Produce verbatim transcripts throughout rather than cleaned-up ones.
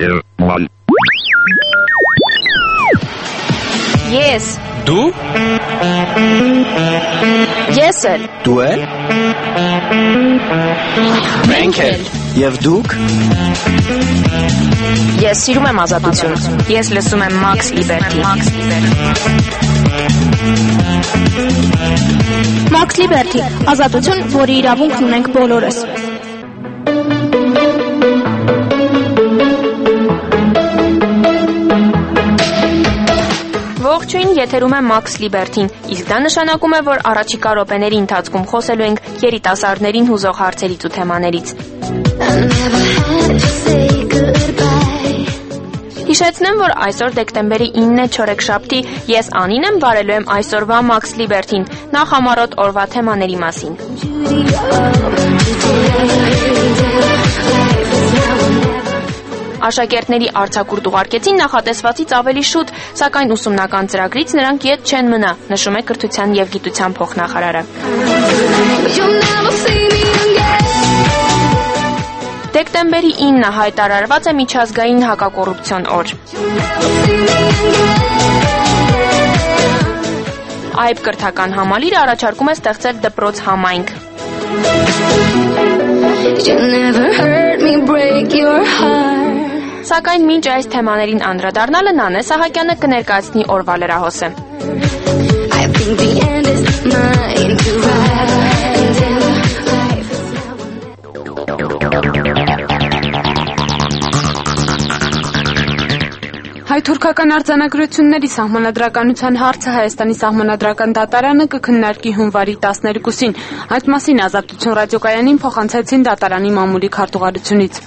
two, one. Yes. Դու? Ես էլ։ Դու էլ։ Մենք էլ։ Եվ դուք։ Ես սիրում եմ ազատություն։ Ես լսում եմ Max Liberty։ Max Liberty, ազատություն, որի իրավունքն ունենք բոլորս։ Ողջույն, եթերում է Max Liberty-ն, իսկ դա նշանակում է, որ առաջիկա րոպեների ընթացքում խոսելու ենք երիտասարդներին հուզող հարցերից ու թեմաներից։ Հիշեցնեմ, որ այսօր դեկտեմբերի ինը չորեքշաբթի ես Անին եմ, վարելու եմ այսօրվա Max Liberty-ն, նախ համառոտ օրվա թեմաների մասին։ Աշակերտների արձակուրդ ուղարկեցին նախատեսվածից ավելի շուտ, սակայն ուսումնական ծրագրից նրանք ետ չեն մնա, նշում է Կրթության և գիտության փոխնախարարը։ Դեկտեմբերի ինը հայտարարված է միջազգային հակակոռուպցիոն օր։ Այբ կրթական համալիրը առաջարկում է ստեղծել դպրոց համայնք։ Սակայն մինչ այս թեմաներին անդրադառնալը Նանե Սահակյանը կներկայացնի օրվա լրահոսը։ Հայ-թուրքական արձանագրությունների սահմանադրականության հարցը Հայաստանի սահմանադրական դատարանը կքննարկի հունվարի տասներկուսին։ Այդ մասին Ազատություն ռադիոկայանին փոխանցեցին դատարանի մամուլի քարտուղարությունից։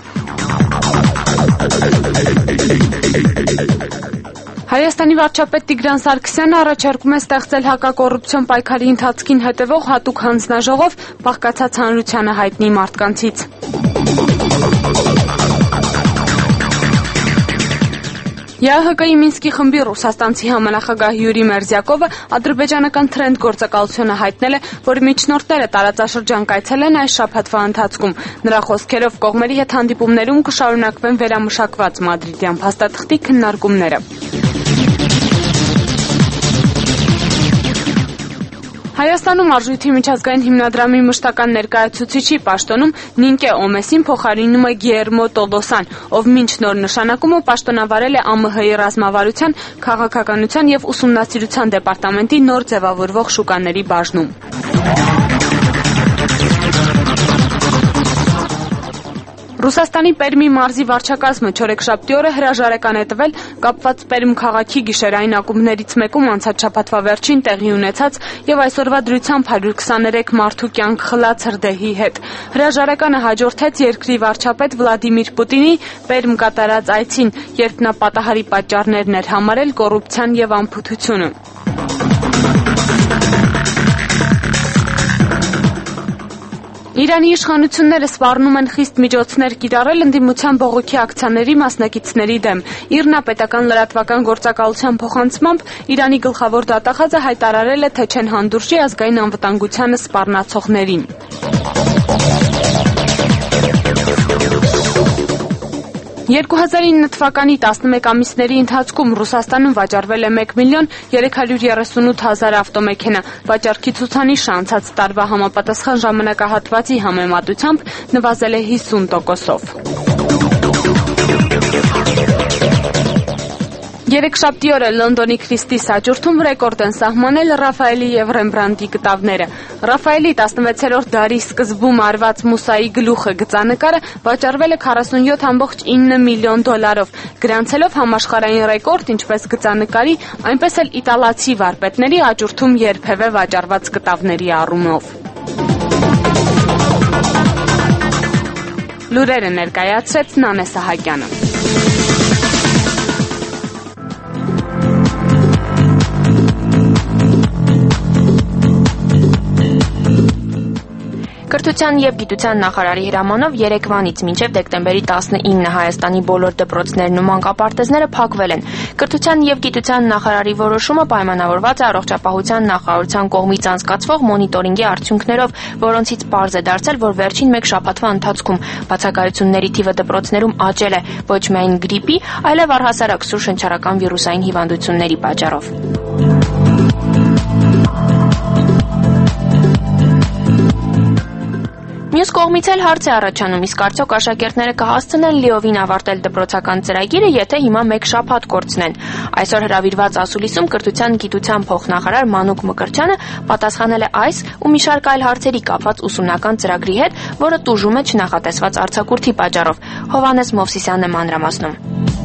Հայաստանի վարչապետ Տիգրան Սարգսյանը առաջարկում է ստեղծել հակակոռուպցիոն պայքարի ընթացքին հետևող հատուկ հանձնաժողով բաղկացած հանրությանը հայտնի մարդկանցից։ ԵԱՀԿ-ի Մինսկի խմբի ռուսաստանցի համանախագահ Յուրի Մերզյակովը ադրբեջանական Թրենդ գործակալությունը հայտնել է, որ միջնորդները տարածաշրջան կայցելեն այս շաբաթվա ընթացքում։ Նրա խոսքերով կողմերի հետ հանդիպումներում կշարունակվեն վերամշակված մադրիդյան փաստաթղթի քննարկումները։ Հայաստանում արժույթի միջազգային հիմնադրամի մշտական ներկայացուցիչի պաշտոնում Նինկե Օմեսին փոխարինում է Գիերմո Տոլոսան, ով մինչ նոր նշանակումը պաշտոնավարել է ԱՄՀ-ի ռազմավարության, քաղաքականության և ուսումնասիրության դեպարտամենտի նոր ձևավորվող շուկաների բաժնում։ Ռուսաստանի Պերմի մարզի վարչակազմը չորեքշաբթի օրը հրաժարական է տվել կապված Պերմ քաղաքի գիշերային ակումբներից մեկում անցած շաբաթվա վերջին տեղի ունեցած և այսօրվա դրությամբ հարյուր քսաներեք մարդու կյանք խլած հրդեհի հետ։ Հրաժարականը հաջորդեց երկրի վարչապետ Վլադիմիր Պուտինի Պերմ կատարած այցին, երբ նա պատահարի պատճառներն էր համարել կոռուպցիան և անփութությունը։ Իրանի իշխանությունները սպառնում են խիստ միջոցներ կիրառել ընդդիմության բողոքի ակցիաների մասնակիցների դեմ։ ԻՌՆԱ պետական լրատվական գործակալության փոխանցմամբ Իրանի գլխավոր դատախազը հայտարարել է, թե չեն հանդուրժի ազգային անվտանգությանը սպառնացողներին։ երկու հազար ինը թվականի տասնմեկ ամիսների ընթացքում Ռուսաստանում վաճառվել է մեկ միլիոն երեք հարյուր երեսունութ հազար ավտոմեքենա։ Վաճառքի ցուցանիշը անցած տարվա համապատասխան ժամանակահատվածի համեմատությամբ նվազել է հիսուն տոկոսով։ Երեքշաբթի օրը Լոնդոնի Քրիստիս հաճույքում ռեկորդ են սահմանել Ռաֆայելի և Ռեմբրանտի կտավները։ Ռաֆայելի տասնվեցերորդ դարի սկզբում արված Մուսայի գլուխը գծանկարը վաճառվել է քառասունյոթ կόμμα ինը միլիոն դոլարով, գրանցելով համաշխարհային ռեկորդ ինչպես գծանկարի, այնպես էլ իտալացի վարպետների հաճույքում երբևէ վաճառված կտավների առումով։ Լուրերը ներկայացրեց Նանե Սահակյանը։ Կրթության և գիտության նախարարի հրամանով երեկվանից մինչև դեկտեմբերի տասնինը Հայաստանի բոլոր դպրոցներն ու մանկապարտեզները փակվել են։ Կրթության և գիտության նախարարի որոշումը պայմանավորված է առողջապահության նախարարության կողմից անցկացվող մոնիտորինգի արդյունքներով, որոնցից պարզ է դարձել, որ վերջին մեկ շաբաթվա ընթացքում բացակայությունների թիվը դպրոցներում աճել է ոչ միայն գրիպի, այլև առհասարակ սուր շնչառական վիրուսային հիվանդությունների պատճառով։ Մյուս կողմից էլ հարց է առաջանում, իսկ արդյոք աշակերտները կհասցնեն լիովին ավարտել դպրոցական ծրագիրը, եթե հիմա մեկ շաբաթ կորցնեն։ Այսօր հրավիրված ասուլիսում կրթության գիտության փոխնախարար Մանուկ Մկրտչյանը պատասխանել է այս ու մի շարք այլ հարցերի կապված ուսումնական ծրագրի հետ, որը տուժում է չնախատեսված արձակուրդի պատճառով։ Հովհաննես Մովսիսյանն է մանրամասնում։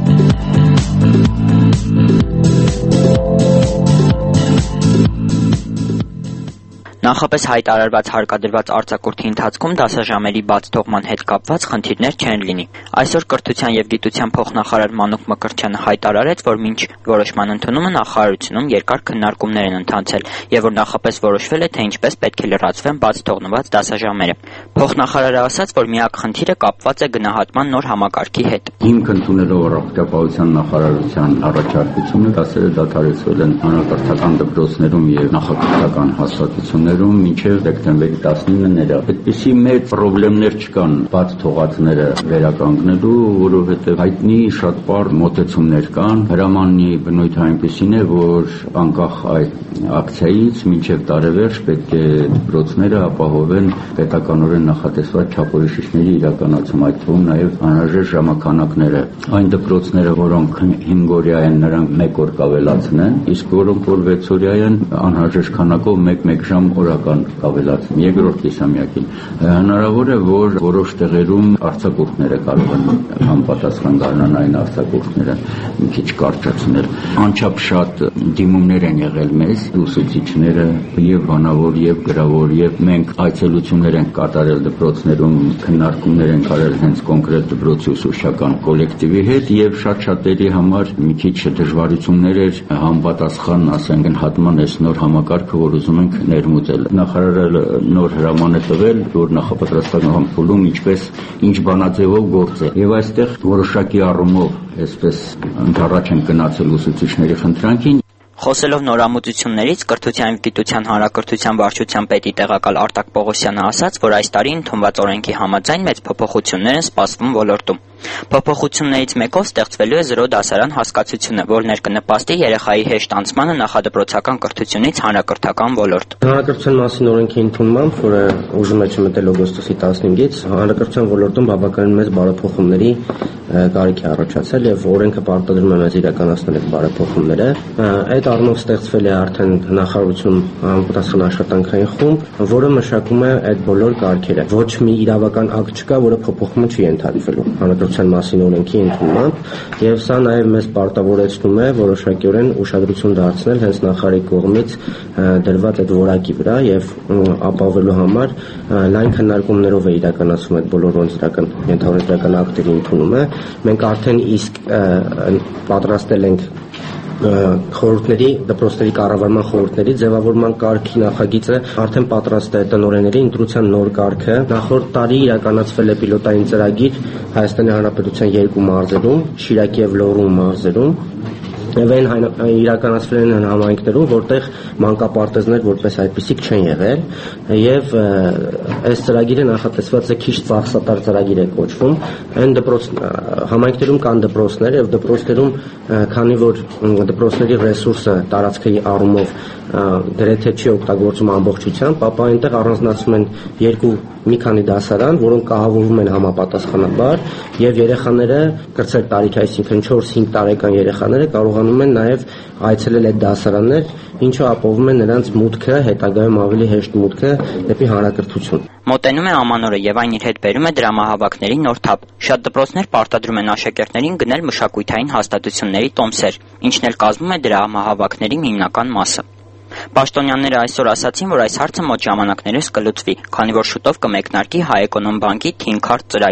Նախապես հայտարարված հարկադրված արձակուրդի ընթացքում դասաժամերի բաց թողման հետ կապված խնդիրներ չեն լինի։ Այսօր կրթության և գիտության փոխնախարար Մանուկ Մկրտչյանը հայտարարեց, որ մինչ որոշման ընդունումը նախարարությունում երկար քննարկումներ են ընթացել և որ նախապես որոշվել է, թե ինչպես պետք է լրացվեն բաց թողնված դասաժամերը։ Փոխնախարարը ասաց, որ միակ խնդիրը կապված է գնահատման նոր համակարգի հետ։ Հիմք ընդունելով առողջապահության նախարարության առաջարկությունը դասերը դադարեցվել են հանրակրթական դպրոցներում և նախակրթական հաստատություններում մինչև դեկտեմբերի տասնինը ներառ։ Այդպիսի մեծ խնդիրներ չկան բաց թողածները վերականգնելու, որովհետև հայտնի շատ պարզ մոտեցումներ կան։ Հրամանի բնույթը այնպիսին է, որ անկախ այդ ակցիայից մինչև տարեվերջ պետք է դպրոցները ապահովեն պետականորեն նախատեսված չափորոշիչների իրականացում, այդ թվում նաև անհրաժեշտ ժամանակները։ Այն դպրոցները, որոնք հինգ օրյա են, նրանք մեկ օր կավելացնեն, իսկ որոնք որ վեց օրյա են, անհրաժեշտ քանակով մեկ-մեկ ժամ օրական կավելացնեն։ Երկրորդ կիսամյակին հնարավոր է, որ որոշ տեղերում արձակուրդները կարող են համապատասխան դառնան այն արձակուրդները մի քիչ կարճացնել։ Անչափ շատ դիմումներ են եղել մեզ ուսուցիչները եւ բանավոր եւ գրավոր եւ մենք այցելություններ ենք կատարել դպրոցներում, քննարկումներ ենք արել հենց կոնկրետ դպրոցի ուսուցչական կոլեկտիվի հետ եւ շատ-շատերի համար մի քիչ դժվարություններ էր համապատասխան, ասենք, հատման այս նոր համակարգը, որ ուզում ենք ներմուծել։ Նախարարը նոր հրաման է տվել, որ նախապատրաստական փուլում ինչպես ինչ բանաձևով գործել եւ այստեղ որոշակի առումով այսպես ընդառաջ են գնացել ուսուցիչների խնդրանքին։ Խոսելով նորամուծություններից, կրթության և գիտության հանրակրթության վարչության պետի տեղակալ Արտակ Պողոսյանը ասաց, որ այս տարի ընդունված օրենքի համաձայն մեծ փոփոխություններ են սպասվում ոլորտում։ Փոփոխություններից մեկով ստեղծվելու է զրո դասարան հասկացությունը, որն էր կնպաստի երեխայի հեշտ անցմանը նախադպրոցական կրթությունից հանրակրթական ոլորտ։ Հանրակրթության մասին օրենքի ընդունմամբ, որը ուժում է չմտել օգոստոսի տասնհինգից, հանրակրթության ոլորտում բավականին մեծ բարեփոխումների կարիք է առաջացել եւ օրենքը պարտադրում է մեզ իրականացնել այդ բարեփոխումները։ Այդ առումով ստեղծվել է արդեն նախարարությունում համապատասխան աշխատանքային խումբ, որը մշակում է այդ բոլոր կարգերը։ Ոչ մի իրավական ակտ չկա, որը փոփոխումը չի ենթարկվելու հանրակրթության մասին օրենքի ընդունմամբ, եւ սա նաեւ մեզ պարտավորեցնում է որոշակիորեն ուշադրություն դարձնել հենց նախարարի կողմից դրված այդ որակի վրա եւ ապահովելու համար լայն քննարկումներով է իրականացում այդ բոլոր օրենսդրական ենթադրական ակտերի ընդունումը։ Մենք արդեն իսկ պատրաստել ենք խորհուրդների, դպրոցների կառավարման խորհուրդների ձևավորման կարգի նախագիծը, արդեն պատրաստ է տնօրենների ընտրության նոր կարգը։ Նախորդ տարի իրականացվել է պիլոտային ծրագիր Հայաստանի Հանրապետության երկու մարզերում, Շիրակի եւ Լոռու մարզերում։ Եվ այն իրականացվել են համայնքներում, որտեղ մանկապարտեզներ որպես այդպիսիք չեն եղել, եւ այս ծրագիրը նախատեսված է քիչ ծախսատար ծրագիր է կոչվում։ Այն դպրոց համայնքներում կան դպրոցներ եւ դպրոցներում, քանի որ դպրոցների ռեսուրսը տարածքի առումով գրեթե չի օգտագործում ամբողջությամբ, ապա այնտեղ առանձնացում են երկու մի քանի դասարան, որոնք կահավորվում են համապատասխանաբար եւ երեխաները կրտսեր տարիքի, այսինքն չորս-հինգ տարեկան երեխաները կարողանում են նաեւ այցելել այդ դասարաններ, ինչը ապահովում է նրանց մուտքը, հետագայում ավելի հեշտ մուտքը դեպի հանրակրթություն։ Մոտենում է ամանորը եւ այն իր հետ բերում է դրամահավաքների նոր թափ։ Շատ դպրոցներ պարտադրում են աշակերտներին գնել մշակութային հաստատությունների տոմսեր, ինչն էլ կազմում է դրամահավաքների հիմնական մասը։ Պաշտոնյաները այսօր ասացին, որ այս հարցը մոտ ժամանակներս կլուծվի, քանի որ շուտով կմեկնարկի Հայ Էկոնոմ բանկի Թին քարտ ծրագիրը։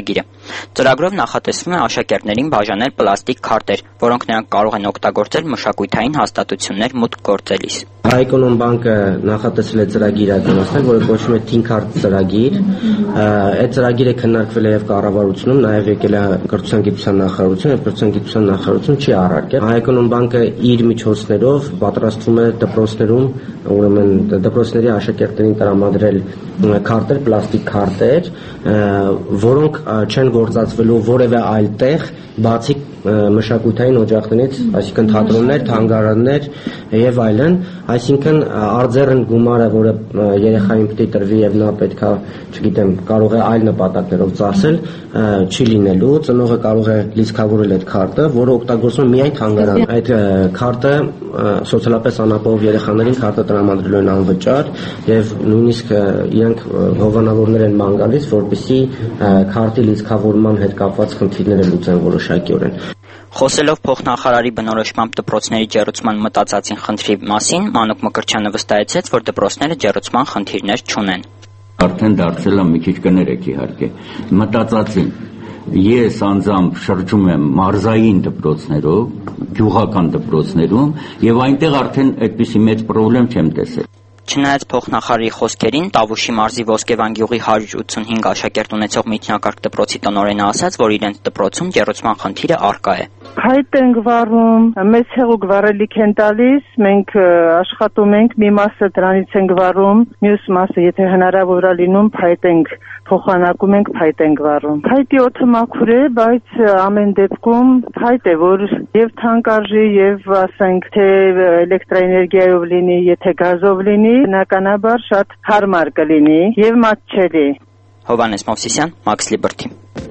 Ծրագրով նախատեսվում է աշակերտներին բաժանել պլաստիկ քարտեր, որոնք նրանք կարող են օգտագործել մշակութային հաստատություններ մուտք գործելիս։ Հայ-Էկոնոմ բանկը նախատեսել է ծրագիր իրականացնել, որը կոչվում է Թինքարտ ծրագիր։ Այդ ծրագիրը քննարկվել է եւ կառավարությունում, նաեւ եկել է կրթության գիտության նախարարություն, եւ կրթության գիտության նախարարություն չի առարկել։ Հայ-Էկոնոմ բանկը իր միջոցներով պատրաստվում է դպրոցներում, ուրեմն դպրոցների աշակերտներին տրամադրել քարտեր, պլաստիկ քարտեր, որոնք չեն գործածվելու որևէ այլ տեղ, բացի մշակութային օջախներից, այսինքն թատրոններ, թանգարաններ եւ այլն, այսինքն արձերն գումարը, որը երեխային պետք է տրվի եւ նա պետքա, չգիտեմ, կարող է այլ նպատակներով ծախսել, չի լինելու, ծնողը կարող է լիցքավորել այդ քարտը, որը օգտագործվում է միայն թանգարան։ Այդ քարտը սոցիալապես անապահով երեխաներին քարտը տրամադրելու են անվճար եւ նույնիսկ իրենք հովանավորներ են ման գալիս, որպեսզի քարտի լիցքավորման հետ կապված խնդիրները լուծեն որոշակիորեն։ Խոսելով փոխնախարարի բնորոշմամբ դպրոցների ջեռուցման մտածածին խնդրի մասին, Մանուկ Մկրտչյանը վստահեցեց, որ դպրոցները ջեռուցման խնդիրներ չունեն։ Արդեն դարձել եմ մի քիչ կներեք իհարկե։ Մտածածին ես անձամբ շրջում եմ մարզային դպրոցներով, գյուղական դպրոցներում եւ այնտեղ արդեն այդպիսի մեծ խնդրեմ չեմ տեսել։ Չնայած փոխնախարարի խոսքերին, Տավուշի մարզի Ոսկեվան գյուղի հարյուր ութսունհինգ աշակերտ ունեցող միջնակարգ դպրոցի տնօրենը ասաց, որ իրենց դպրոցում ջեռուցման խնդիրը առկա է։ Փայտ ենք վառում, մեծ հեղուկ վառելիք են տալիս, մենք աշխատում ենք, մի մասը դրանից ենք վառում, մյուս մասը, եթե հնարավոր է լինում, փայտ ենք փոխանակում ենք, փայտ ենք վառում։ Փայտի օդը մաքուր է, բայց ամեն դեպքում փայտ է, որ եւ թանկարժի եւ ասենք թե էլեկտրաէներգիայով լինի, եթե գազով լինի, բնականաբար շատ հարմար կլինի եւ մատչելի։ Հովհաննես Մովսիսյան, Մաքս Լիբերթի։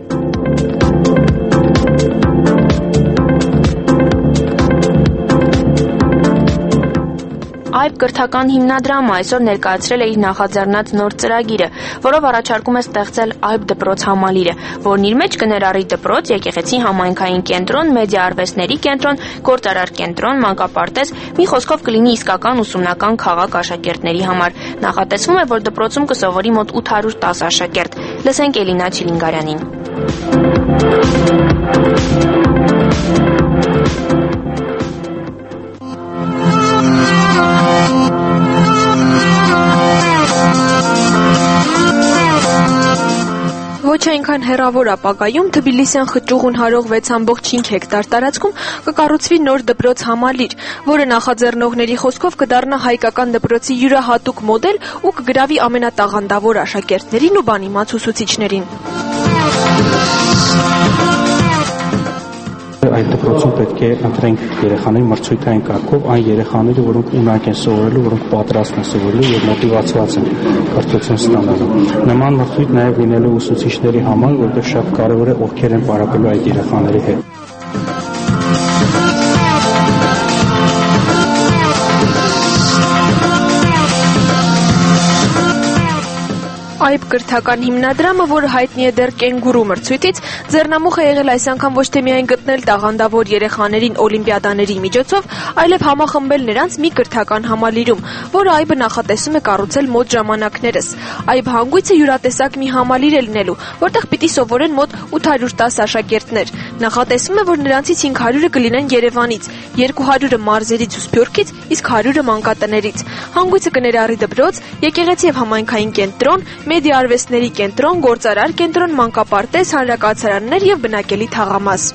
Այբ կրթական հիմնադրամը այսօր ներկայացրել է իր նախաձեռնած նոր ծրագիրը, որով առաջարկում է ստեղծել Այբ դպրոց համալիրը, որն իր մեջ կներառի դպրոց, եկեղեցի, համայնքային կենտրոն, մեդիա արվեստների կենտրոն, գործարար կենտրոն, մանկապարտեզ, մի խոսքով կլինի իսկական ուսումնական քաղաք աշակերտների համար։ Նախատեսվում է, որ դպրոցում կսովորի մոտ ութ հարյուր տասը աշակերտ։ Լսենք Էլինա Չիլինգարյանին։ Ոչ այնքան հեռավոր ապագայում Թբիլիսյան խճուղուն հարող վեց ամբողջ հինգ հեկտար տարածքում կկառուցվի նոր դպրոց համալիր, որը նախաձեռնողների խոսքով կդառնա հայկական դպրոցի յուրահատուկ մոդել ու կգրավի ամենատաղանդավոր աշակերտներին ու բանիմաց ուսուցիչներին։ Այդ դպրոցում պետք է ընտրենք երեխաների մրցույթային կարգով այն երեխաները, որոնք ունակ են սովորելու, որոնք պատրաստ են սովորելու եւ մոտիվացված են կրթություն ստանալու։ Նման մրցույթ նաեւ լինելու ուսուցիչների համար, որտեղ շատ կարեւոր է ովքեր են պարապելու այդ երեխաների հետ։ Այբ կրթական հիմնադրամը, որը հայտնի է դեռ կենգուրու մրցույթից, ձեռնամուխ է եղել այս անգամ ոչ թե միայն գտնել տաղանդավոր երեխաներին օլիմպիադաների միջոցով, այլև համախմբել նրանց մի կրթական համալիրում, որը Այբը նախատեսում է կառուցել մոտ ժամանակներս։ Այբ հանգույցը յուրատեսակ մի համալիր է լինելու, որտեղ պիտի սովորեն մոտ ութ հարյուր տասը աշակերտներ։ Նախատեսվում է, որ նրանցից հինգ հարյուրը կլինեն Երևանից, երկու հարյուրը մարզերից ու Սփյուռքից, իսկ հարյուրը մանկատներից։ Հանգույցը կներառի դպրոց, եկեղեցի եւ համայնքային կենտրոն, մեդիա արվեստների կենտրոն, գործարար կենտրոն, մանկապարտեզ, հանրակացարաններ եւ բնակելի թաղամաս։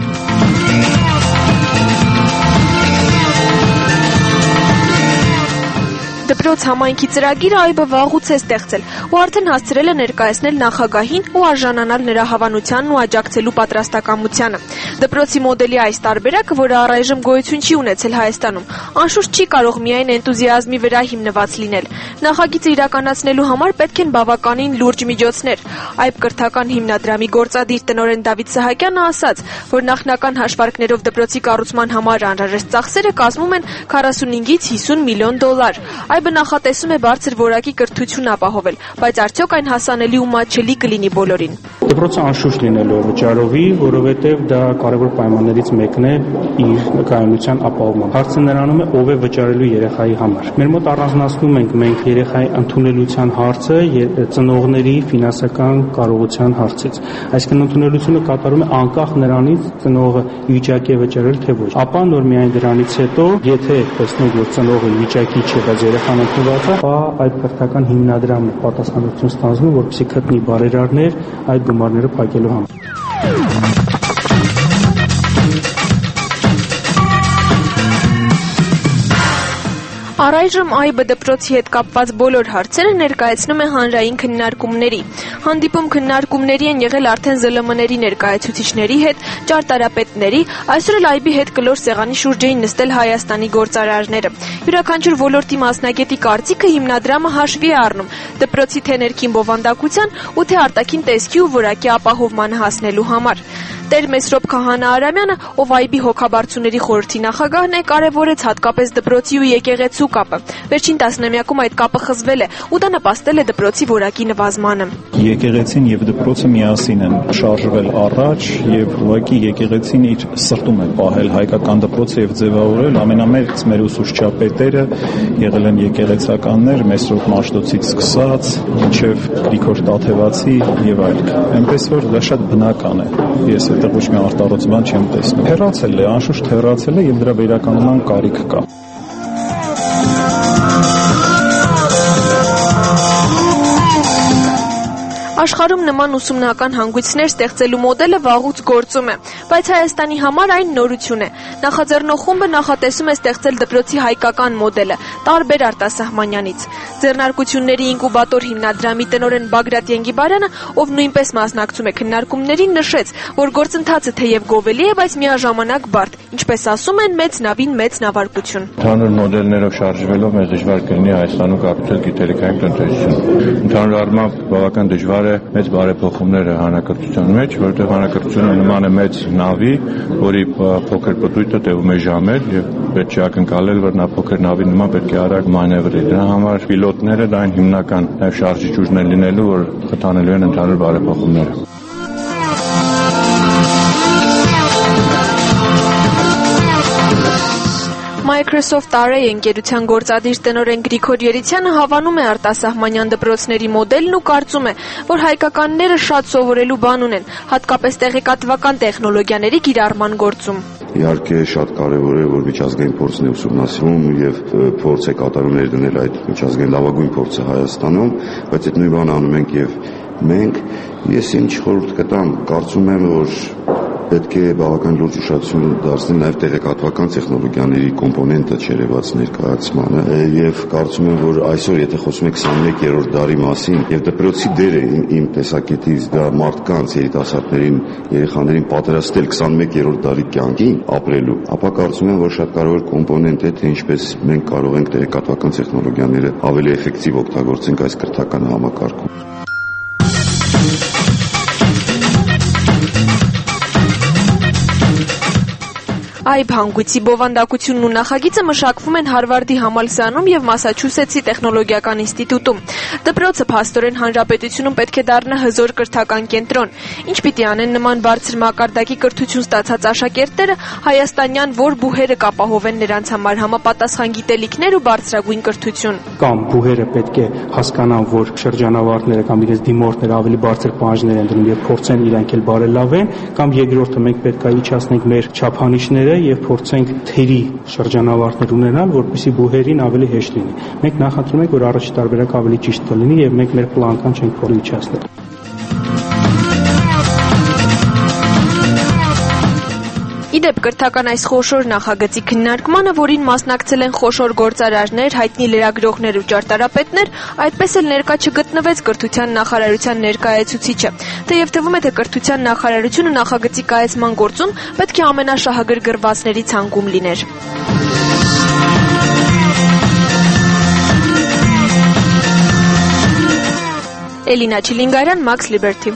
Դպրոց համայնքի ծրագիրը Այբը վաղուց է ստեղծել ու արդեն հասցրել է ներկայացնել նախագահին ու արժանանալ նրա հավանությանն ու աջակցելու պատրաստակամությանը։ Դպրոցի մոդելի այս տարբերակը, որը առայժմ գոյություն չի ունեցել Հայաստանում, անշուշտ չի կարող միայն էնտուզիազմի վրա հիմնված լինել։ Նախագիծը իրականացնելու համար պետք են բավականին լուրջ միջոցներ։ Այբ կրթական հիմնադրամի գործադիր տնօրեն Դավիթ Սահակյանը ասաց, որ նախնական հաշվարկներով դպրոցի կառուցման համար անհրաժեշտ ծախսերը կազմում են քառասունհինգից հիսուն միլիոն դոլար։ Այբը նախատեսում է բարձր որակի կրթություն ապահովել, բայց արդյոք այն հասանելի ու մատչելի կլինի բոլորին։ Դպրոցը անշուշտ լինելու է վճարովի, որովհետև դա կարևոր պայմաններից մեկն է իր կայունության ապահովում։ Հարցը նրանում է ով է վճարելու երեխայի համար։ Մեր մոտ առանձնացնում ենք մենք երեխայի ընդունելության հարցը ծնողների ֆինանսական կարողության հարցից։ Այսինքն ընդունելությունը կատարում է անկախ նրանից ծնողը վիճակի է վճարել թե ոչ։ Ապա նոր միայն դրանից հետո, եթե տեսնենք, որ ծնողը վիճակի չէ, բայց երեխան ընդունված է, ապա այդ կրթական հիմնադրամը պատասխանատվություն ստանձնում, որպեսզի գտնի բարերարներ այդ գումարները փակելու համար։ Առայժմ ԱԻԲ դպրոցի հետ կապված բոլոր հարցերը ներկայացնում է հանրային քննարկումների։ Հանդիպում քննարկումների են եղել արդեն զլ էմ էների ներկայացուցիչների հետ, ճարտարապետների, այսօր էլ ԱԻԲ-ի հետ կլոր սեղանի շուրջ էին նստել Հայաստանի գործարարները։ Յուրաքանչյուր ոլորտի մասնագետի կարծիքը հիմնադրամը հաշվի է առնում դպրոցի թե ներքին բովանդակության ու թե արտաքին տեսքի ու որակի ապահովմանը հասնելու համար։ Տեր Մեսրոպ Քահանա Արամյանը, ով ԱԻԲ-ի հոգաբարձուների խորհրդի նախագահն է, կարևորեց հատկապես դպրոցի ու եկեղեցու կապը։ Վերջին տասնամյակում այդ կապը խզվել է ու դա նպաստել է դպրոցի որակի նվազմանը։ Եկեղեցին եւ դպրոցը միասին են շարժվել առաջ եւ ուղղակի եկեղեցին իր սրտում է պահել հայկական դպրոցը եւ ձևավորել ամենամեծ մեր ուսուցչապետերը եղել են եկեղեցականներ, Մեսրոպ Մաշտոցից սկսած, մինչեւ Գրիգոր Տաթևացի եւ այլն։ Այնպես որ դա շատ բնական է։ Ես այդտեղ ոչ մի արտարոց բան չեմ տեսնում։ Հեռացել է, անշուշտ հեռացել է եւ դրա վերականգնման կարիք կա։ Աշխարհում նման ուսումնական հանգույցներ ստեղծելու մոդելը վաղուց գործում է, բայց Հայաստանի համար այն նորություն է։ Նախաձեռնող խումբը նախատեսում է ստեղծել դպրոցի հայկական մոդելը, տարբեր արտասահմանյանից։ Ձեռնարկությունների ինկուբատոր հիմնադրամի տնօրեն Բագրատ Ենգիբարյանը, ով նույնպես մասնակցում է քննարկումներին, նշեց, որ գործընթացը թեև գովելի է, բայց միաժամանակ բարդ։ Ինչպես ասում են, մեծ նավին մեծ նավարկություն։ Ընդհանուր մոդելներով շարժվելով մեզ դժվար կլինի Հայաստանում կառուցել գիտելիքային տնտեսություն։ Ընդհանուր առմամբ բավական դժվար է մեծ բարեփոխումները հանրակրթության մեջ, որովհետև հանրակրթությունը նման է մեծ նավի, որի փոքր պտույտը տևում է ժամեր եւ պետք է ակնկալել, որ նա փոքր նավի նման պետք է արագ մանևրի։ Դրա համար պիլոտները դա այն հիմնական նաեւ շարժիչ ուժն են լինելու, որ խթանելու են ընդհանուր բարեփոխումները։ Microsoft Array ընկերության գործադիր տնօրեն Գրիգոր Երիցյանը հավանում է արտասահմանյան դպրոցների մոդելն ու կարծում է, որ հայկականները շատ սովորելու բան ունեն, հատկապես տեղեկատվական տեխնոլոգիաների կիրառման գործում։ Իհարկե շատ կարևոր է, որ միջազգային փորձն է ուսումնասիրում եւ փորձ է կատարում ներդնել այդ միջազգային լավագույն փորձը Հայաստանում, բայց այդ նույն բանը անում ենք եւ մենք։ Ես ինչ խորհուրդ կտամ, կարծում եմ, որ պետք է բավական լուրջ ուշադրություն դարձնել նաև տեղեկատվական տեխնոլոգիաների կոմպոնենտը չերևաց ներկայացմանը եւ կարծում եմ, որ այսօր եթե խոսում ենք քսաներկերորդ դարի մասին եւ դպրոցի դերը իմ տեսակետից դա մարդկանց երիտասարդներին, երեխաներին պատրաստել քսաներկերորդ դարի կյանքին ապրելու, ապա կարծում եմ, որ շատ կարևոր կոմպոնենտ է, թե ինչպես մենք կարող ենք տեղեկատվական տեխնոլոգիաները ավելի էֆեկտիվ օգտագործենք այս կրթական համակարգում։ ԱԻԲ հանգույցի բովանդակությունն ու նախագիծը մշակվում են Հարվարդի համալսարանում եւ Մասաչուսեթսի տեխնոլոգիական ինստիտուտում։ Դպրոցը փաստորեն հանրապետությունում պետք է դառնա հզոր կրթական կենտրոն։ Ինչ պիտի անեն նման բարձր մակարդակի կրթություն ստացած աշակերտները, հայաստանյան որ բուհերը կապահովեն նրանց համար համապատասխան գիտելիքներ ու բարձրագույն կրթություն։ Կամ բուհերը պետք է հասկանան, որ շրջանավարտները կամ իրենց դիմորդները ավելի բարձր պահանջներ են դնում եւ փորձեն իրանք էլ բարելավեն, կամ երկրորդը մենք պետք է իջացնենք մեր չափանիշները եւ փորձենք թերի շրջանավարտներ ունենալ, որպեսզի բուհերին ավելի հեշտ լինի։ Մենք նախընտրում ենք, որ առաջի տարբերակը ավելի ճիշտ կլինի եւ մենք մեր պլանկան չենք փորձի իջացնել։ Իդեպ կրթական այս խոշոր նախագծի քննարկմանը, որին մասնակցել են խոշոր գործարարներ, հայտնի լրագրողներ ու ճարտարապետներ, այդպես էլ ներկա չգտնվեց կրթության նախարարության ներկայացուցիչը։ Թեև թվում է, թե կրթության նախարարությունը նախագծի կայացման գործում պետք է ամենաշահագրգռվածների ցանկում լիներ։ Էլինա Չիլինգարյան, Max Liberty։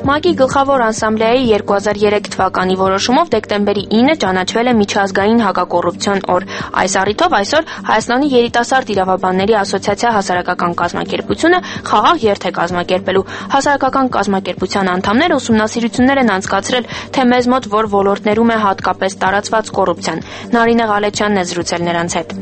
ՄԱԿ-ի գլխավոր ասամբլեայի երկու հազար երեք թվականի որոշումով դեկտեմբերի ինը ճանաչվել է միջազգային հակակոռուպցիոն օր։ Այս առիթով այսօր Հայաստանի երիտասարդ իրավաբանների ասոցիացիա հասարակական կազմակերպությունը խաղաղ երթ է կազմակերպելու։ Հասարակական կազմակերպության անդամները ուսումնասիրություններ են անցկացրել, թե մեզ մոտ որ ոլորտներում է հատկապես տարածված կոռուպցիան։ Նարինե Ղալեչյանն է զրուցել նրանց հետ։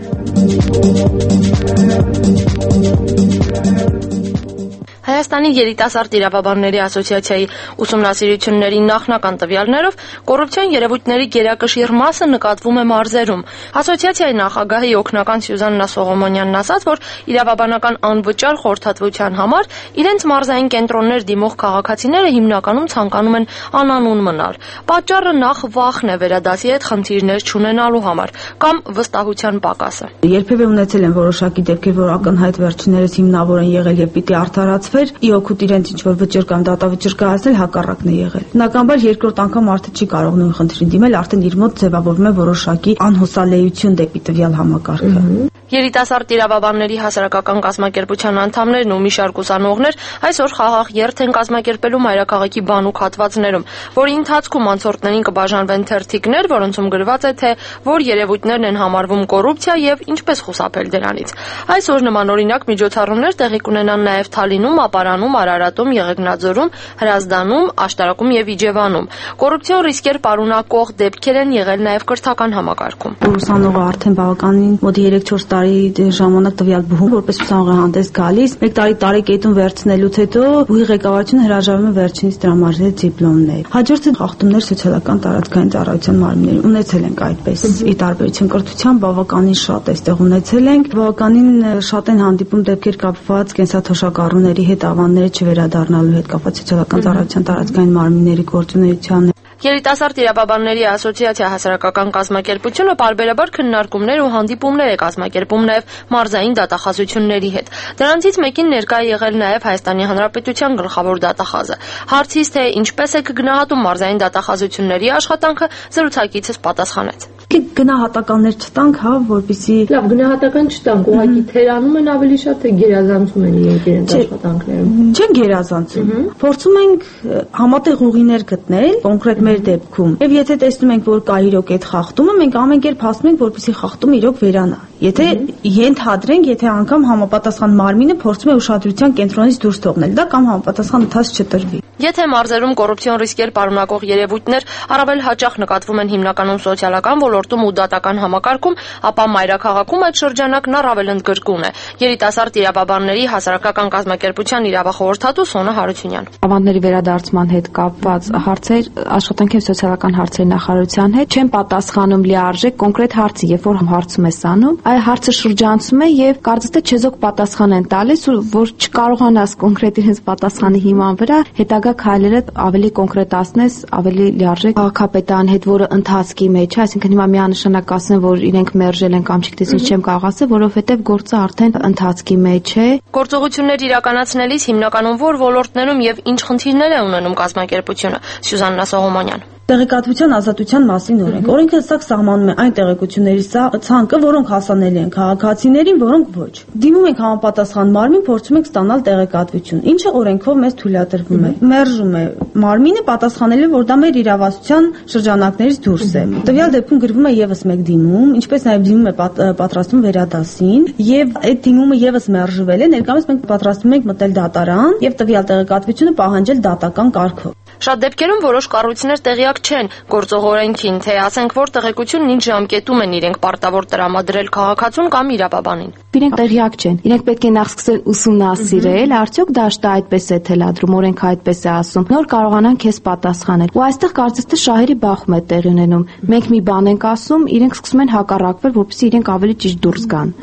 Հայաստանի երիտասարդ իրավաբանների ասոցիացիայի ուսումնասիրությունների նախնական տվյալներով կոռուպցիոն երևույթների գերակշիռ մասը նկատվում է մարզերում։ Ասոցիացիայի նախագահի օգնական Սյուզաննա Սողոմոնյանն ասաց, որ իրավաբանական անվճար խորհրդատվության համար իրենց մարզային կենտրոններ դիմող քաղաքացիները հիմնականում ցանկանում են անանուն մնալ։ Պատճառը նախ վախն է վերադասի հետ խնդիրներ չունենալու համար կամ վստահության պակասը։ Երբևէ ունեցել են որոշակի դեպքեր, որ ակնհայտ վերջիններս հիմնավոր են եղել եւ պիտի արդարացվեն ի օգուտ իրենց ինչ որ վճիռ կամ դատավճիռ կայացնել, հակառակն է եղել։ Բնականաբար երկրորդ անգամ մարդը չի կարող նույն խնդրին դիմել, արդեն իր մոտ ձևավորվում է որոշակի անհուսալեություն դեպի տվյալ համակարգը։ Երիտասարդ իրավաբանների հասարակական կազմակերպության անդամներն ու մի շարք ուսանողներ այսօր խաղաղ երթ են կազմակերպելու մայրաքաղաքի բանուկ հատվածներում, որի ընթացքում անցորդներին կբաժանվեն թերթիկներ, որոնցում գրված է, թե որ երևույթներն են համարվում կոռուպցիա եւ ինչպես խուսափել դրանից։ Այսօր նմանօրինակ միջոցառումներ տեղի կունենան նաեւ Թալինում, Ապարանում, Արարատում, Եղեգնաձորում, Հրազդանում, Աշտարակում եւ Իջևանում։ Կոռուպցիոն ռիսկեր պարունակող դեպքեր են եղել նաեւ կրթական համակարգում։ Ուսանողը արդեն բավականին մոտ երեք-չորս տարի ժամանակ տվյալ բուհում որպես ուսանող է հանդես գալիս, մեկ տարի տարեկետում վերցնելուց հետո բուհի ղեկավարությունը հրաժարվում է վերջինիս տրամադրել դիպլոմներ։ Հաջորդը խախտումներ սոցիալական տարածքային ծառայության մարմինների ունեցել ենք այդպես։ Ի տարբերություն կրթության բավականին շատ այստեղ ունեցել ենք, բավականին շատ են հանդիպում դեպքեր կապված կենսաթոշակառուների հետ, ավանները չվերադառնալու հետ կապված սոցիալական ծառայության տարածքային մարմինների գործունեության։ Երիտասարդ իրավաբանների ասոցիացիա հասարակական կազմակերպությունը պարբերաբար քննարկումներ ու հանդիպումներ է կազմակերպում նաև մարզային դատախազությունների հետ։ Դրանցից մեկին ներկա է եղել նաև Հայաստանի Հանրապետության գլխավոր դատախազը։ Հարցից, թե ինչպես է գնահատում մարզային դատախազությունների աշխատանքը, զրուցակիցս պատասխանեց։ Գնահատականներ չտանք, հա, որպեսզի լավ գնահատական չտանք, ուղղակի թերանում են ավելի շատ, թե գերազանցում են իրենք իրենց աշխատանքներում։ Չեն գերազանցում։ Փորձում ենք համատեղ ուղիներ գտնել, կոնկրետ մեր դեպքում։ Եվ եթե տեսնում ենք, որ կա իրոք այդ խախտումը, մենք ամեն կերպ հասնում ենք, որպեսզի խախտումը իրոք վերանա։ Եթե ենթադրենք, եթե անգամ համապատասխան մարմինը փորձում է ուշադրության կենտրոնից դուրս թողնել դա կամ համապատասխան ընթաց չտրվի։ Եթե մարզերում կոռուպցիոն ռիսկեր պարունակող երևույթներ առավել հաճախ նկատվում են հիմնականում սոցիալական ոլորտում ու դատական համակարգում, ապա մայրաքաղաքում այդ շրջանակն առավել ընդգրկուն է։ Երիտասարդ իրավաբանների հասարակական կազմակերպության իրավախորհրդատու Սոնա Հարությունյան։ Ավանդների վերադարձման հետ կապված հարցեր աշխատանքի եւ սոցիալական հարցերի նախարարության հետ չեն պատասխանում լիարժեք կոնկրետ հարցի, երբ որ հարցում ես անում, այ հարցը շրջանցում է եւ կարծես թե չեզոք պատասխան են տալիս, որ չկարողանաս կոնկրետ իրենց պատասխանի հիման վրա հետագա քայլերը ավելի կոնկրետացնես, ավելի լիարժեք քաղաքապետարան հետ, որը ընթացքի մեջ է, այսինքն հիմա միանշանակ ասեմ, որ իրենք մերժել են կամ չգիտես ինչ չեմ կարող ասել, որովհետեւ գործը արդեն ընթացքի մեջ է։ Գործողություններ իրականացնելիս հիմնականում որ ոլորտներում եւ ինչ խնդիրներ է ունենում կազմակերպությունը։ Սյուզաննա Սողոմոնյան։ Տեղեկատվության ազատության մասին օրենք։ Օրենքը սա սահմանում է այն տեղեկությունների ցանկը, որոնք հասանելի են քաղաքացիներին, որոնք ոչ։ Դիմում ենք համապատասխան մարմին, փորձում ենք ստանալ տեղեկատվություն, ինչը օրենքով մեզ թույլատրվում է։ Մերժում է մարմինը պատասխանելու, որ դա մեր իրավասության շրջանակներից դուրս է։ Տվյալ դեպքում գրվում է եւս մեկ դիմում, ինչպես նաեւ դիմում է պատրաստվում վերադասին, եւ այդ դիմումը եւս մերժվել է, ներկայումս մենք պատրաստվում ենք մտել դատարան եւ տվյալ տեղեկատվությունը պահանջել դատական կարգով։ Շատ դեպքերում որոշ կառույցներ տեղյակ չեն գործող օրենքին, թե ասենք որ տեղեկությունն ինչ ժամկետում են իրենք պարտավոր տրամադրել քաղաքացուն կամ իրավաբանին։ Իրենք տեղյակ չեն։ Իրենք պետք է նախ սկսել ուսումնասիրել, արդյոք դաշտը այդպես է թելադրում, օրենքը այդպես է ասում, նոր կարողանան քեզ պատասխանել։ Ու այստեղ կարծես թե շահերի բախում է տեղի ունենում։ Մենք մի բան ենք ասում, իրենք սկսում են հակառակվել, որպեսզի իրենք ավելի ճիշտ դուրս գան։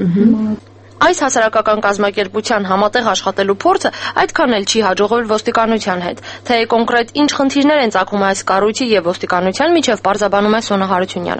Այս հասարակական կազմակերպության համատեղ աշխատելու փորձը այդքան էլ չի հաջողվել ոստիկանության հետ, թե կոնկրետ ինչ խնդիրներ են ծագում այս կառույցի եւ ոստիկանության միջև, պարզաբանում է Սոնա Հարությունյանը։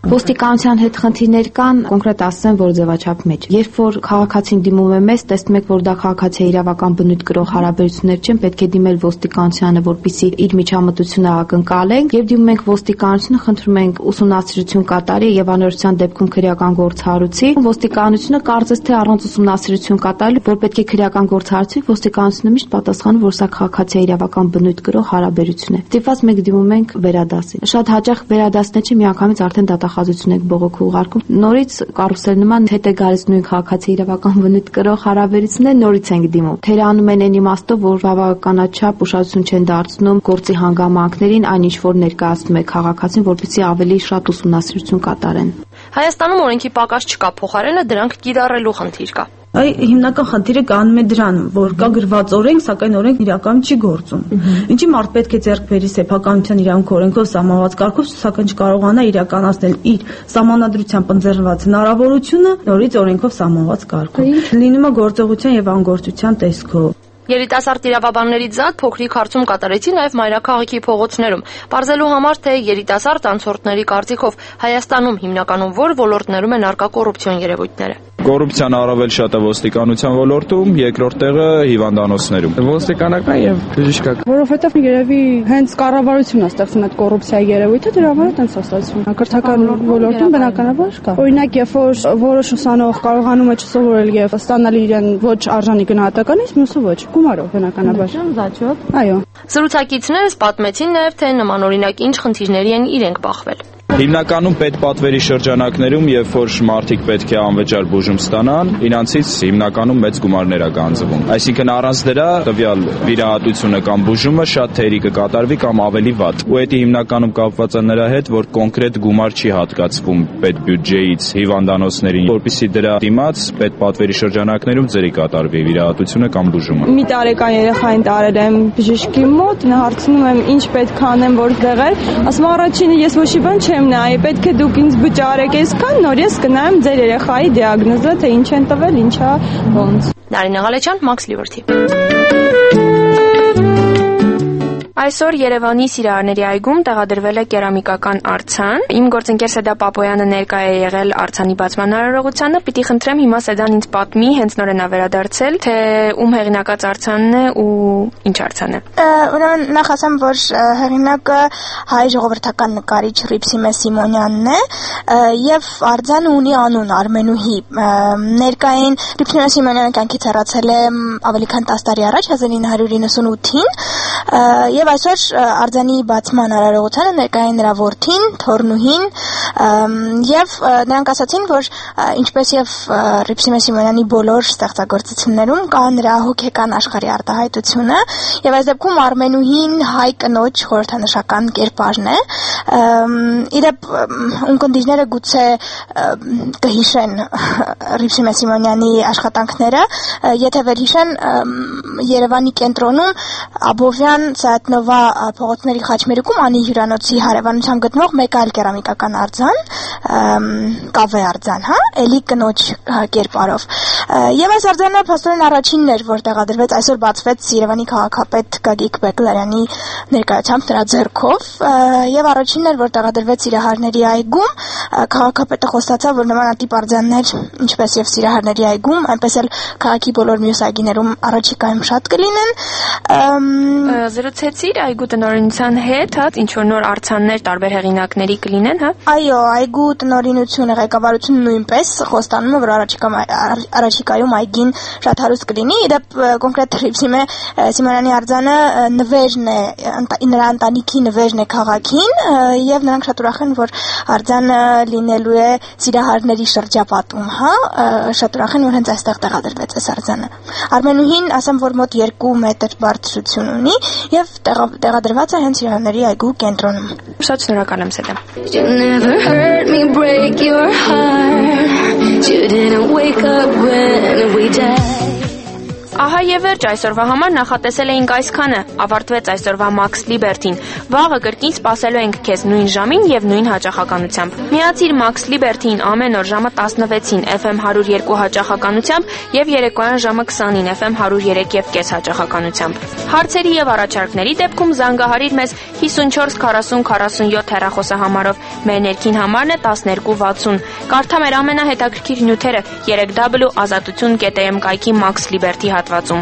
Ոստիկանության հետ խնդիրներ կան, կոնկրետ ասեմ, որ ձևաչափ մեջ։ Երբ որ քաղաքացին դիմում է մեզ, տեսնում եք, որ դա քաղաքացիի իրավական բնույթ կրող հարաբերություններ չեն, պետք է դիմել ոստիկանությանը, որպեսզի իր միջամտությունը ակնկալենք, եւ դիմում ենք ոստիկանությունը, խնդրում ենք ուսումնասիրություն կատարի եւ անորոշության դեպքում քրեական գործ հարուցի։ Ոստիկանությունը կարծես թե առանց ուսումնասիրություն կատարելու, որ պետք է քրեական գործ հարուցի, ոստիկանությունը միշտ պատասխանում, որ սա քաղաքացիի իրավական բնույթ կրող հարաբերություն է։ Դիպված մեկ դիմում ենք վերադասի։ Շատ հաճախ վերադասն չի միանգամից արդեն դատախազություն եք բողոքի ուղարկում։ Նորից կարուսել նման հետ է գալիս նույն քաղաքացիի իրավական բնույթ կրող հարաբերություններ, նորից ենք դիմում։ Թերանում են այն իմաստով, որ բավականաչափ ուշադրություն չեն դարձնում գործի հանգամանքներին, այն ինչ որ ներկայացնում է քաղաքացին, որպեսզի ավելի շատ ուսումնասիրություն կատարեն։ Հայաստանում օրենքի պակաս չկա, փոխարենը դրանք կիրառելու խնդիր կա։ Այ հիմնական խնդիրը կանում է դրան, որ կա գրված օրենք, սակայն օրենքն իրական չի գործում։ Ինչի մարդ պետք է ձեռք բերի սեփականության իրավունք օրենքով սահմանված կարգով, սակայն չկարողանա իրականացնել իր սահմանադրությամբ ընձեռված հնարավորությունը նորից օրենքով սահմանված կարգով։ Լինում է գործողության եւ անգործության տեսքով։ Երիտասարդ իրավաբանների ձատ փոքրիկ հարցում կատարեցի նաև մայրաքաղաքի փողոցներում, բարձելու համար, թե երիտասարդ անցորդների կարծիքով Հայաստանում հիմնականում որ ոլորտներում են առկա կոռուպցիոն երևույթները։ Կոռուպցիան առավել շատ է ոստիկանության ոլորտում, երկրորդ տեղը հիվանդանոցներում։ Ոստիկանական եւ բժշկական։ Որովհետեւ երևի հենց կառավարությունն է ստեղծում այդ կոռուպցիայի երևույթը, դրա համար է տենց ստացվում։ Կրթական ոլորտում բնականաբար կա։ Օրինակ, երբ որ որոշ ուսանող կարողանում է չսովորել եւ ստանալ իրեն ոչ արժանի գնահատականից, մյուսը ոչ, գումարով բնականաբար։ Զաչոտ։ Այո։ Զրուցակիցներս պատմեցին նաև, թե նմանօրինակ ինչ խնդիրների են իրենք բախվել։ Հիմնականում պետպատվերի շրջանակներում, երբ որ մարդիկ պետք է անվճար բուժում ստանան, իրանցից հիմնականում մեծ գումարներ է գանձվում։ Այսինքն առանց դրա տվյալ վիրահատությունը կամ բուժումը շատ թերի կկատարվի կամ ավելի վատ։ Ու դա հիմնականում կապված է նրա հետ, որ կոնկրետ գումար չի հատկացվում պետբյուջեից հիվանդանոցներին, որպեսզի դրա դիմաց պետպատվերի շրջանակներում ձերի կատարվի վիրահատությունը կամ բուժումը։ Մի տարեկան երեխային տարել եմ բժշկի մոտ, նա հարցնում եմ ինչ պետք է անեմ, որտեղ է, ասում առաջինը ես ոչի բան չեմ նայ, պետք է դուք ինձ վճարեք այսքան, նոր ես կնայեմ ձեր երեխայի դիագնոզը, թե ինչ են տվել, ինչա ոնց։ Նարինե Ղալեչյան, Max Liberty։ Այսօր Երևանի Սիրահարների այգում տեղադրվել է կերամիկական արձան։ Իմ գործընկեր Սեդա Պապոյանը ներկա է եղել արձանի բացման արարողությանը։ Պիտի խնդրեմ հիմա Սեդան ինձ պատմի, հենց նոր է նա վերադարձել, թե ում հեղինակած արձանն է ու ինչ արձան է։ Ուրեմն նախ ասեմ, որ հեղինակը հայ ժողովրդական նկարիչ Ռիփսիմե Սիմոնյանն է եւ արձանը ունի անուն Արմենուհի։ Ներկային Ռիփսիմե Սիմոնյանը կյանքից հեռացել է ավելի քան տասը տարի առաջ, հազար ինը հարյուր իննսունութին, եւ այսօր արձանի բացման արարողությանը ներկային նրա որդին, Թորնուհին, եւ նրանք ասացին, որ ինչպես եւ Ռիփսիմե Սիմոնյանի բոլոր ստեղծագործություններում կա նրա հոգեկան աշխարհի արտահայտությունը, եւ այս դեպքում Արմենուհին հայ կնոջ խորհրդանշական կերպարն է։ Իդեպ ունկնդիրները գուցե կհիշեն Ռիփսիմե Սիմոնյանի աշխատանքները, եթե վերհիշեն Երևանի կենտրոնում Աբովյան Սայաթնովա փողոցների խաչմերուկում անի հյուրանոցի հարևանությամբ գտնվող մեկ այլ կերամիկական արձան, կավե արձան, հա, էլի կնոջ կերպարով։ Եվ այս արձանը փաստորեն առաջինն էր, որ տեղադրվեց, այսօր բացվեց Երևանի քաղաքապետ Գագիկ Բեգլարյանի ներկայությամբ նրա ձեռքով, եւ առաջինն էր, որ տեղադրվեց Սիրահարների այգում։ Քաղաքապետը խոստացավ, որ նմանատիպ արձաններ, ինչպես եւ Սիրահարների այգում, այնպես էլ քաղաքի բոլոր մյուս այգիներում առաջիկայում շատ կլինեն։ Զրուցեցիր այգու տնօրինության հետ, հա, ինչ որ նոր արձաններ տարբեր հեղինակների կլինեն, հա։ Այո, այգու տնօրինությունը, ղեկավարությունը նույնպես խոստանում է, որ առաջիկայում այգին շատ հարուստ կլինի։ Իդեպ կոնկրետ Ռիփսիմե Սիմոնյանի արձանը նվերն է, նրա ընտանիքի նվերն է քաղաքին, եւ նրանք շատ ուրախ են, որ արձանը լինելու է Սիրահարների շրջապատում, հա, շատ ուրախ են, որ հենց այստեղ տեղադրվեց այս արձանը։ Արմենուհին, ասեմ, որ մոտ երկու մետր բարձրություն ունի եւ տեղադրված է հենց Սիրահարների այգու կենտրոնում։ Շատ շնորհակալ եմ Սեդա։ You never heard me break your heart. You didn't wake up when we died. Ահա եւ վերջ այսօրվա համար նախատեսել էինք այսքանը։ Ավարտվեց այսօրվա Max Liberty-ն։ Վաղը կրկին սպասելու ենք քեզ նույն ժամին եւ նույն հաճախականությամբ։ Միացիր Max Liberty-ին ամեն օր ժամը տասնվեցին F M one oh two հաճախականությամբ եւ երեկոյան ժամը twenty-ին F M one oh three եւ five հաճախականությամբ։ Հարցերի եւ առաջարկների դեպքում զանգահարիր մեզ five four four zero four seven հեռախոսահամարով։ Մեր ներքին համարն է twelve sixty։ Կարդա մեր ամենահետաքրքիր նյութերը three w ազատություն dot a m կայքի Max Liberty հատվածում։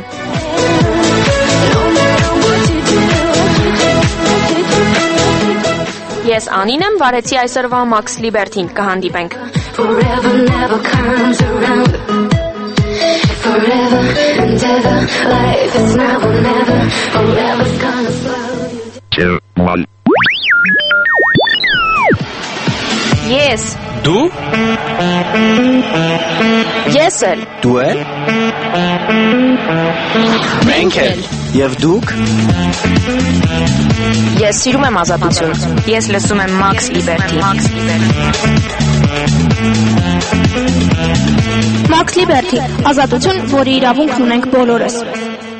Ես Անին եմ, վարեցի այսօրվա Max Liberty-ն, կհանդիպենք։ Forever never comes around. Forever and ever, life is now or never. Forever's gonna slow you down. Two, one. Yes. Դու? Ես էլ։ Դու էլ։ Մենք էլ։ Եվ դուք։ Ես սիրում եմ ազատություն։ Ես լսում եմ Max Liberty։ Max Liberty, ազատություն, որի իրավունքն ունենք բոլորս։